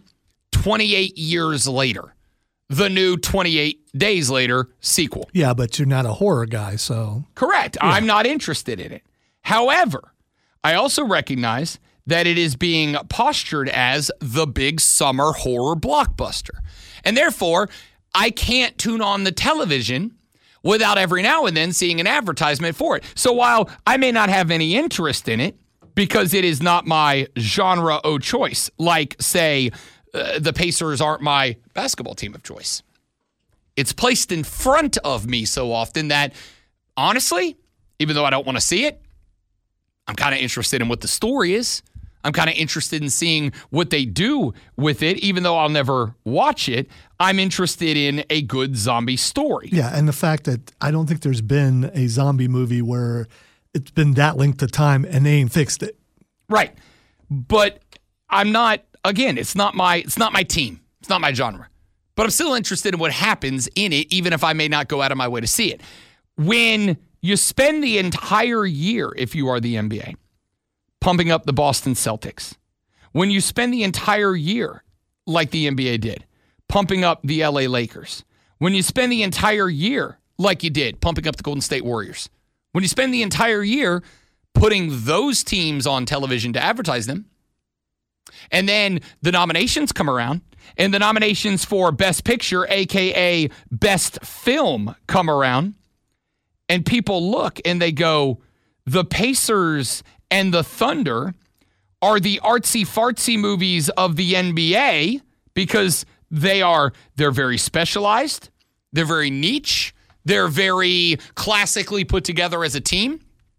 28 years later, the new 28 Days Later sequel. Yeah, but you're not a horror guy, so. Correct. Yeah. I'm not interested in it. However, I also recognize that it is being postured as the big summer horror blockbuster. And therefore, I can't tune on the television without every now and then seeing an advertisement for it. So while I may not have any interest in it because it is not my genre of choice, like, say, the Pacers aren't my basketball team of choice, it's placed in front of me so often that, honestly, even though I don't want to see it, I'm kind of interested in what the story is. I'm kind of interested in seeing what they do with it, even though I'll never watch it. I'm interested in a good zombie story. Yeah, and the fact that I don't think there's been a zombie movie where it's been that length of time and they ain't fixed it. Right. But I'm not, again, it's not my team. It's not my genre. But I'm still interested in what happens in it, even if I may not go out of my way to see it. When you spend the entire year, if you are the NBA, pumping up the Boston Celtics, when you spend the entire year, like the NBA did, pumping up the LA Lakers, when you spend the entire year, like you did, pumping up the Golden State Warriors, when you spend the entire year putting those teams on television to advertise them, and then the nominations come around, and the nominations for Best Picture, a.k.a. Best Film, come around, And people look and they go, the Pacers and the Thunder are the artsy-fartsy movies of the NBA because they're very specialized, they're very niche, they're very classically put together as a team.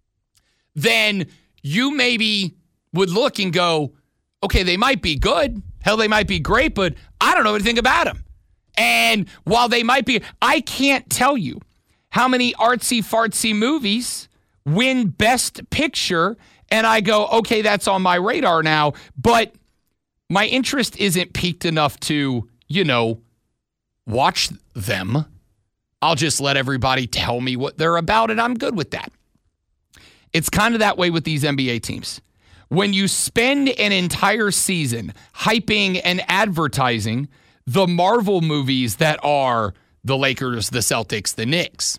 Then you maybe would look and go, okay, they might be good. Hell, they might be great, but I don't know anything about them. And while they might be, I can't tell you how many artsy-fartsy movies win Best Picture, and I go, okay, that's on my radar now, but my interest isn't piqued enough to, watch them. I'll just let everybody tell me what they're about, and I'm good with that. It's kind of that way with these NBA teams. When you spend an entire season hyping and advertising the Marvel movies that are the Lakers, the Celtics, the Knicks,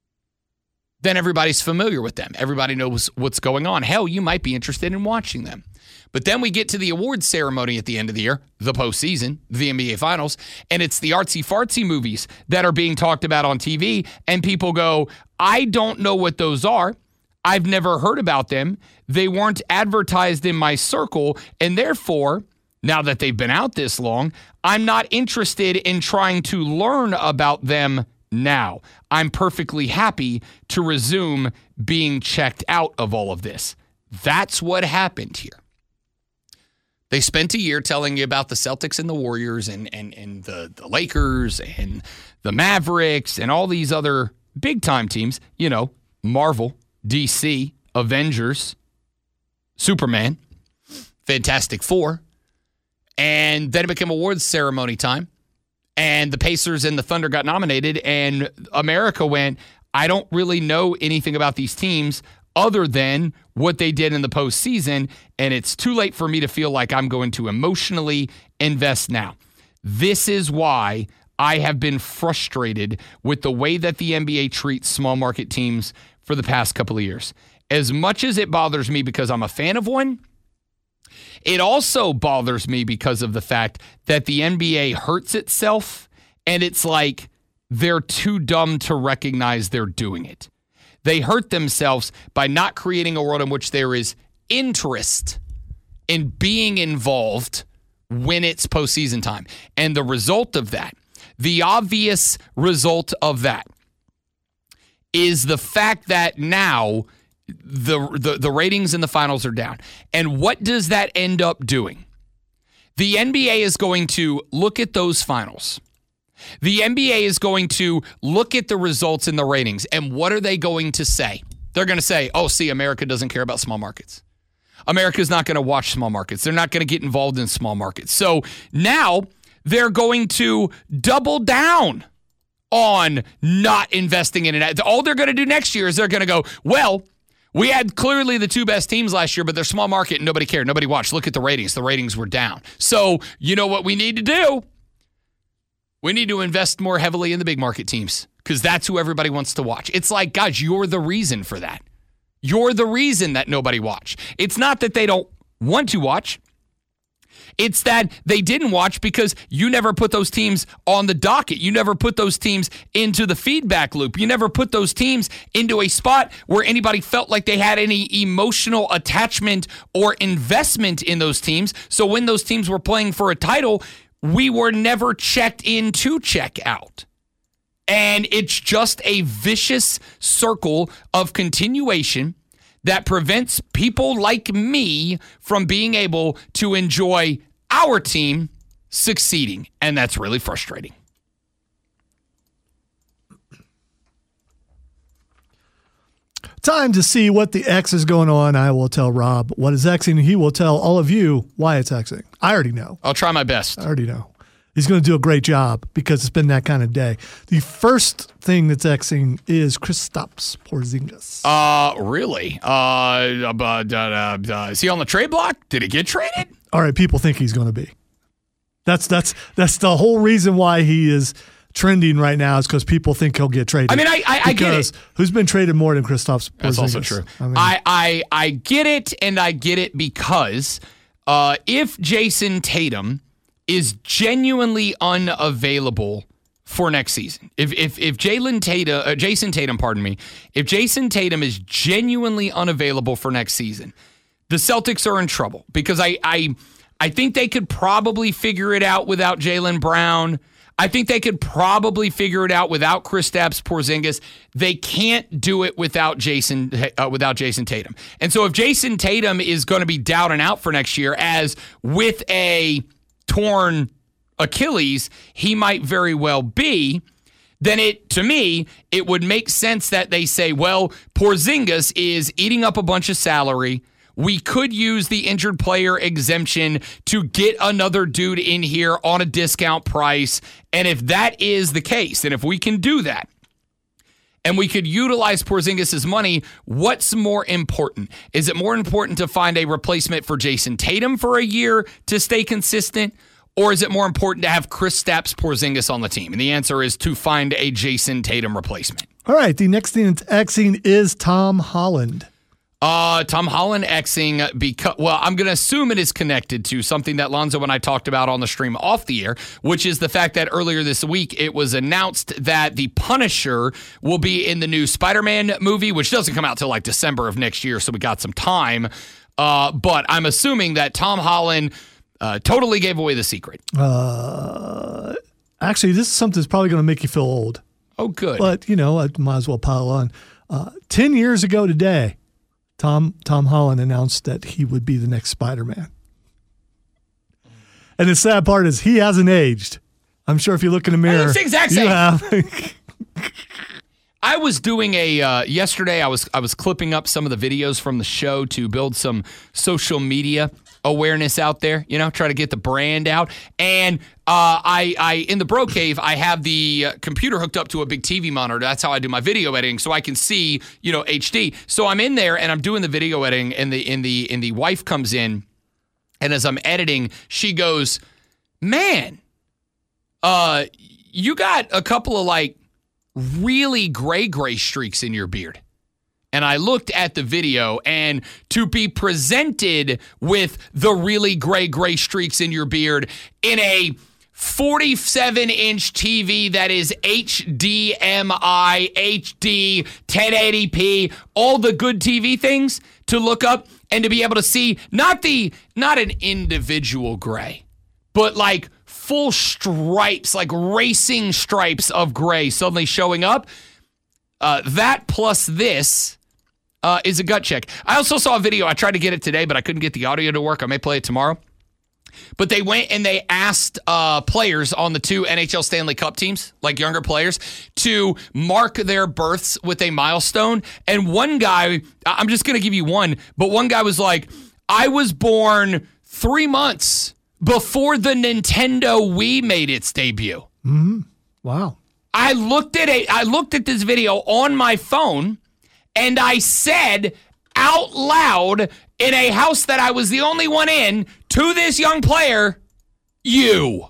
then everybody's familiar with them. Everybody knows what's going on. Hell, you might be interested in watching them. But then we get to the awards ceremony at the end of the year, the postseason, the NBA Finals, and it's the artsy-fartsy movies that are being talked about on TV, and people go, I don't know what those are. I've never heard about them. They weren't advertised in my circle, and therefore, now that they've been out this long, I'm not interested in trying to learn about them now. I'm perfectly happy to resume being checked out of all of this. That's what happened here. They spent a year telling you about the Celtics and the Warriors and the Lakers and the Mavericks and all these other big-time teams, Marvel, DC, Avengers, Superman, Fantastic Four. And then it became awards ceremony time. And the Pacers and the Thunder got nominated. And America went, I don't really know anything about these teams other than what they did in the postseason. And it's too late for me to feel like I'm going to emotionally invest now. This is why I have been frustrated with the way that the NBA treats small market teams for the past couple of years. As much as it bothers me because I'm a fan of one, it also bothers me because of the fact that the NBA hurts itself, and it's like they're too dumb to recognize they're doing it. They hurt themselves by not creating a world in which there is interest in being involved when it's postseason time. And the result of that, the obvious result of that, is the fact that now the ratings in the finals are down. And what does that end up doing? The NBA is going to look at those finals. The NBA is going to look at the results in the ratings. And what are they going to say? They're going to say, oh, see, America doesn't care about small markets. America's not going to watch small markets. They're not going to get involved in small markets. So now they're going to double down on not investing in it. All they're going to do next year is they're going to go, well, we had clearly the two best teams last year, but they're small market and nobody cared. Nobody watched. Look at the ratings. The ratings were down. So you know what we need to do? We need to invest more heavily in the big market teams because that's who everybody wants to watch. It's like, guys, you're the reason for that. You're the reason that nobody watched. It's not that they don't want to watch. It's that they didn't watch because you never put those teams on the docket. You never put those teams into the feedback loop. You never put those teams into a spot where anybody felt like they had any emotional attachment or investment in those teams. So when those teams were playing for a title, we were never checked in to check out. And it's just a vicious circle of continuation that prevents people like me from being able to enjoy our team succeeding. And that's really frustrating. Time to see what the X is going on. I will tell Rob what is Xing. He will tell all of you why it's Xing. I already know. I'll try my best. I already know. He's going to do a great job because it's been that kind of day. The first thing that's Xing is Kristaps Porzingis. Really? Is he on the trade block? Did he get traded? All right, people think he's going to be. That's the whole reason why he is trending right now is because people think he'll get traded. I mean, I get it. Who's been traded more than Kristaps Porzingis? That's also true. I get it, and I get it because if Jason Tatum is genuinely unavailable for next season. If Jason Tatum, if Jason Tatum is genuinely unavailable for next season, the Celtics are in trouble because I think they could probably figure it out without Jaylen Brown. I think they could probably figure it out without Kristaps Porzingis. They can't do it without Jason Tatum. And so if Jason Tatum is going to be down and out for next year, as with a torn Achilles, he might very well be, then to me, it would make sense that they say, well, Porzingis is eating up a bunch of salary. We could use the injured player exemption to get another dude in here on a discount price. And if that is the case, and if we can do that, and we could utilize Porzingis' money, what's more important? Is it more important to find a replacement for Jason Tatum for a year to stay consistent? Or is it more important to have Kristaps Porzingis on the team? And the answer is to find a Jason Tatum replacement. All right, the next thing that's Xing is Tom Holland. Tom Holland Xing because, well, I'm going to assume it is connected to something that Lonzo and I talked about on the stream off the air, which is the fact that earlier this week it was announced that the Punisher will be in the new Spider-Man movie, which doesn't come out till like December of next year, so we got some time. But I'm assuming that Tom Holland totally gave away the secret. Actually, this is something that's probably going to make you feel old. Oh, good. But, I might as well pile on. 10 years ago today, Tom Holland announced that he would be the next Spider-Man. And the sad part is he hasn't aged. I'm sure if you look in the mirror, it's the exact same. You have. I was doing yesterday I was clipping up some of the videos from the show to build some social media awareness out there, try to get the brand out. And I in the Bro Cave, I have the computer hooked up to a big TV monitor. That's how I do my video editing, so I can see, HD. So I'm in there and I'm doing the video editing, and the wife comes in, and as I'm editing, she goes, "Man, you got a couple of like really gray streaks in your beard." And I looked at the video, and to be presented with the really gray streaks in your beard in a 47-inch TV that is HDMI, HD, 1080p, all the good TV things to look up and to be able to see not an individual gray, but like full stripes, like racing stripes of gray suddenly showing up. That plus this is a gut check. I also saw a video. I tried to get it today, but I couldn't get the audio to work. I may play it tomorrow. But they went and they asked players on the two NHL Stanley Cup teams, like younger players, to mark their births with a milestone. And one guy, I'm just going to give you one, but one guy was like, I was born 3 months before the Nintendo Wii made its debut. Mm-hmm. Wow. I looked at this video on my phone, and I said out loud in a house that I was the only one in to this young player, you.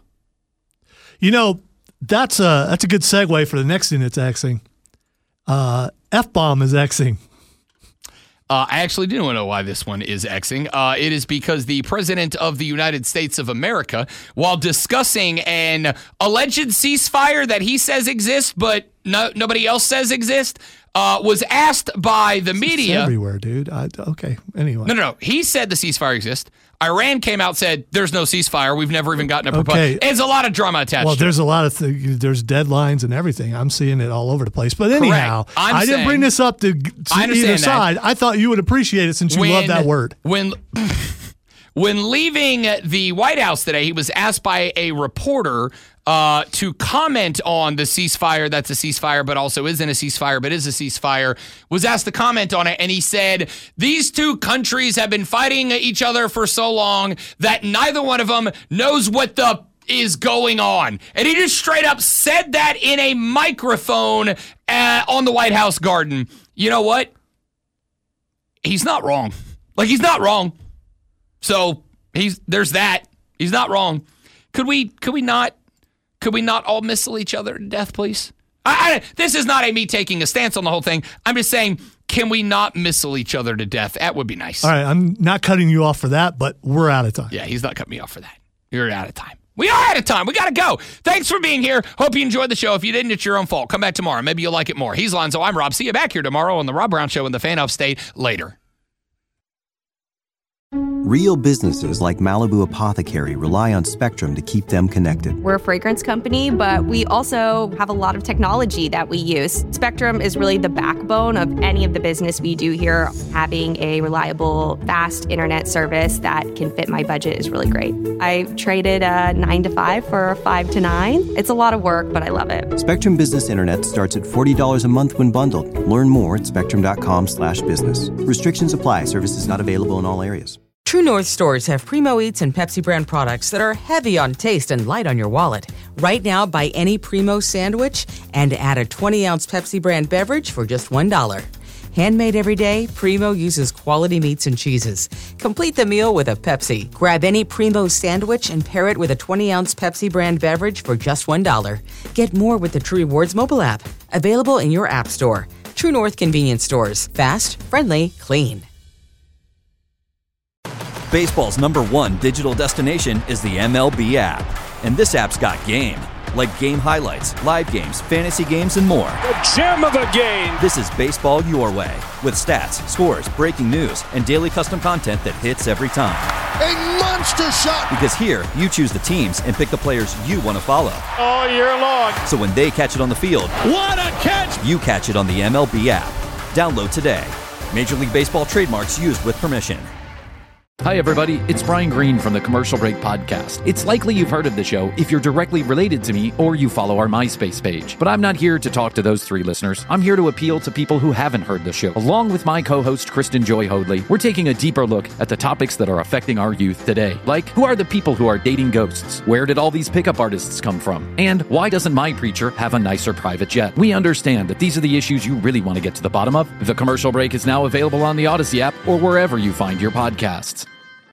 That's a good segue for the next thing that's Xing. F-bomb is Xing. I actually do know why this one is Xing. It is because the President of the United States of America, while discussing an alleged ceasefire that he says exists, but nobody else says exists, was asked by the media. It's everywhere, dude. Okay, anyway. No. He said the ceasefire exists. Iran came out and said, there's no ceasefire. We've never even gotten a proposal. Okay. There's a lot of drama attached to it. There's a lot of there's deadlines and everything. I'm seeing it all over the place. But anyhow, I didn't bring this up to either side. I thought you would appreciate it since you love that word. When leaving the White House today, he was asked by a reporter to comment on the ceasefire that's a ceasefire but also isn't a ceasefire but is a ceasefire, was asked to comment on it, and he said, these two countries have been fighting each other for so long that neither one of them knows what the is going on. And he just straight up said that in a microphone on the White House garden. You know what? He's not wrong. He's not wrong. So there's that. He's not wrong. Could we not all missile each other to death, please? This is not me taking a stance on the whole thing. I'm just saying, can we not missile each other to death? That would be nice. All right, I'm not cutting you off for that, but we're out of time. Yeah, he's not cutting me off for that. You're out of time. We are out of time. We got to go. Thanks for being here. Hope you enjoyed the show. If you didn't, it's your own fault. Come back tomorrow. Maybe you'll like it more. He's Lonzo. I'm Rob. See you back here tomorrow on The Rob Brown Show in the Fan Upstate later. Real businesses like Malibu Apothecary rely on Spectrum to keep them connected. We're a fragrance company, but we also have a lot of technology that we use. Spectrum is really the backbone of any of the business we do here. Having a reliable, fast internet service that can fit my budget is really great. I traded a 9 to 5 for a 5 to 9. It's a lot of work, but I love it. Spectrum Business Internet starts at $40 a month when bundled. Learn more at spectrum.com/business. Restrictions apply. Services not available in all areas. True North stores have Primo Eats and Pepsi brand products that are heavy on taste and light on your wallet. Right now, buy any Primo sandwich and add a 20-ounce Pepsi brand beverage for just $1. Handmade every day, Primo uses quality meats and cheeses. Complete the meal with a Pepsi. Grab any Primo sandwich and pair it with a 20-ounce Pepsi brand beverage for just $1. Get more with the True Rewards mobile app. Available in your app store. True North convenience stores. Fast, friendly, clean. Baseball's #1 digital destination is the MLB app. And this app's got game. Like game highlights, live games, fantasy games, and more. The gem of a game! This is baseball your way. With stats, scores, breaking news, and daily custom content that hits every time. A monster shot! Because here, you choose the teams and pick the players you want to follow. All year long. So when they catch it on the field, what a catch! You catch it on the MLB app. Download today. Major League Baseball trademarks used with permission. Hi, everybody. It's Brian Green from the Commercial Break Podcast. It's likely you've heard of the show if you're directly related to me or you follow our MySpace page. But I'm not here to talk to those three listeners. I'm here to appeal to people who haven't heard the show. Along with my co-host, Kristen Joy Hoadley, we're taking a deeper look at the topics that are affecting our youth today. Like, who are the people who are dating ghosts? Where did all these pickup artists come from? And why doesn't my preacher have a nicer private jet? We understand that these are the issues you really want to get to the bottom of. The Commercial Break is now available on the Odyssey app or wherever you find your podcasts.